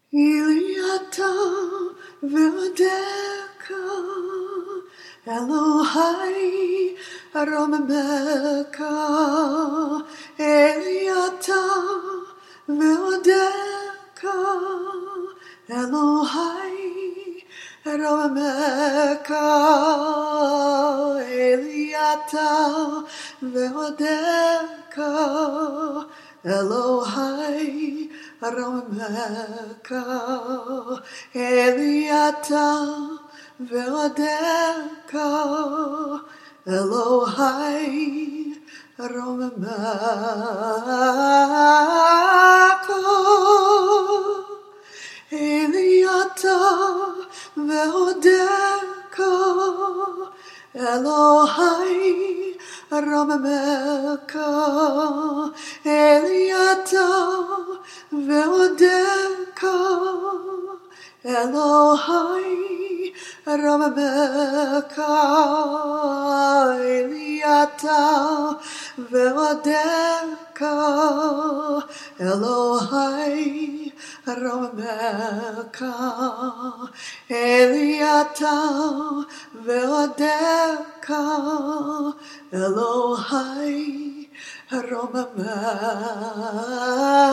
Iliata Veladeka Elohai Aramameka Eliata Veladeka Elohai Aramameka Eliata Veladeka Elohai Arameka Eliata Veladeka Elohai Arameka Eliata Veladeka Elohai Arameka Eliata Veladeka Elohai Arameka Eliata Veladeka Elohai Arameka Eliata Veladeka Elohai Arameka